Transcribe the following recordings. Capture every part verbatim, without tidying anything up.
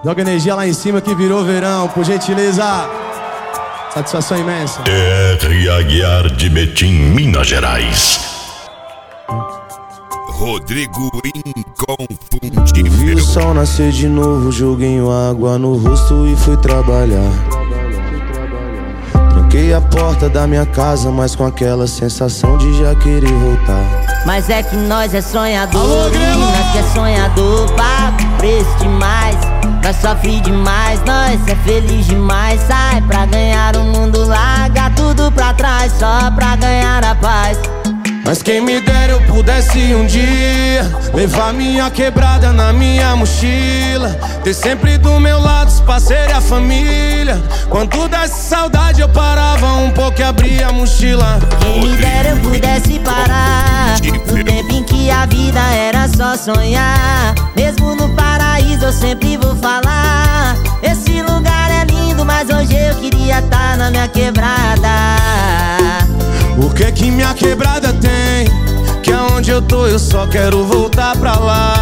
Joga energia lá em cima que virou verão, por gentileza. Satisfação imensa. R. Aguiar de Betim, Minas Gerais. Rodrigo Inconfundível. Vi o sol nascer de novo, joguei água no rosto e fui trabalhar. Tranquei a porta da minha casa, mas com aquela sensação de já querer voltar. Mas é que nós é sonhador, nós que é sonhador, paga preço demais. Nós sofre demais, nós é feliz demais. Sai pra ganhar o mundo, larga tudo pra trás, só pra ganhar a paz. Mas quem me dera eu pudesse um dia levar minha quebrada na minha mochila, ter sempre do meu lado os parceiros e a família. Quando desse saudade eu parava um pouco e abria a mochila. Quem me dera eu pudesse parar no tempo em que a vida era só sonhar. Mesmo no paraíso eu sempre vou falar, esse lugar é lindo, mas hoje eu queria estar na minha quebrada. O que que minha quebrada tem? Que aonde eu tô eu só quero voltar pra lá.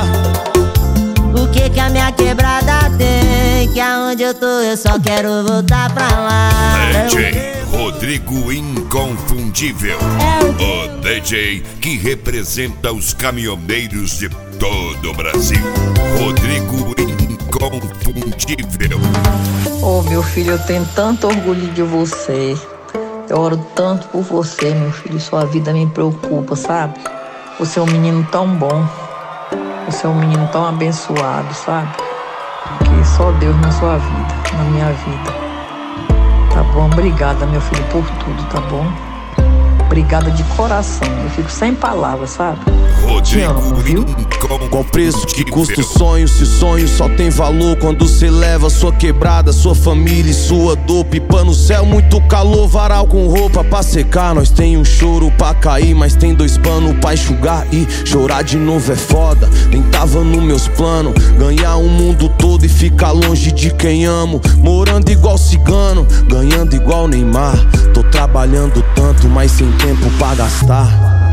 O que que a minha quebrada tem? Que aonde eu tô eu só quero voltar pra lá. D J Rodrigo Inconfundível, o D J que representa os caminhoneiros de todo o Brasil. Rodrigo Inconfundível. Oh, meu filho, eu tenho tanto orgulho de você. Eu oro tanto por você, meu filho. Sua vida me preocupa, sabe? Você é um menino tão bom. Você é um menino tão abençoado, sabe? Que só Deus na sua vida, na minha vida. Tá bom? Obrigada, meu filho, por tudo, tá bom? Obrigada de coração. Eu fico sem palavras, sabe? Te amo, viu? Qual preço que custa o sonho? Se sonho só tem valor quando cê leva sua quebrada, sua família e sua dor. Pipa no céu, muito calor, varal com roupa pra secar. Nós tem um choro pra cair, mas tem dois panos pra enxugar. E chorar de novo é foda, nem tava nos meus planos. Ganhar o mundo todo e ficar longe de quem amo. Morando igual cigano, ganhando igual Neymar. Tô trabalhando tanto, mas sem tempo pra gastar.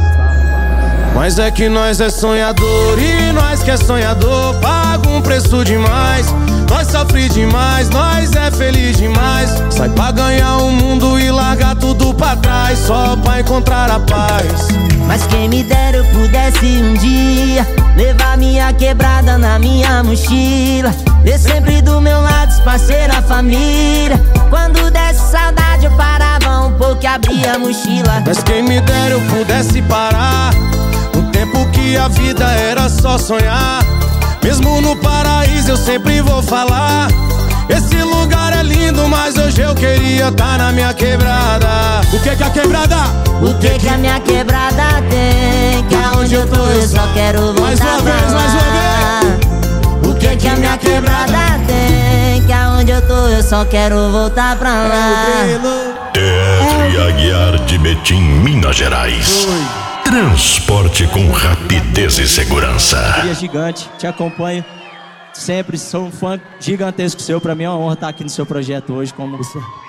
Mas é que nós é sonhador e nós que é sonhador paga um preço demais. Nós sofre demais, nós é feliz demais. Sai pra ganhar o mundo e largar tudo pra trás, só pra encontrar a paz. Mas quem me dera eu pudesse um dia levar minha quebrada na minha mochila, ter sempre do meu lado os parceiros, a família. Quando desse saudade eu parava um pouco e abria a mochila. Mas quem me dera eu pudesse parar no tempo que a vida era só sonhar. Mesmo no paraíso eu sempre vou falar, esse lugar é lindo, mas hoje eu queria estar na minha quebrada. O que que a quebrada? O que que a minha quebrada tem? Que aonde eu tô eu só quero voltar mais uma pra vez, lá. mais uma vez. O que que a minha quebrada tem? Que aonde eu tô eu só quero voltar pra lá. R. Aguiar de Betim, Minas Gerais. Transporte com rapidez e segurança. Dia gigante, te acompanho sempre, sou um fã gigantesco seu. Pra mim é uma honra estar aqui no seu projeto hoje como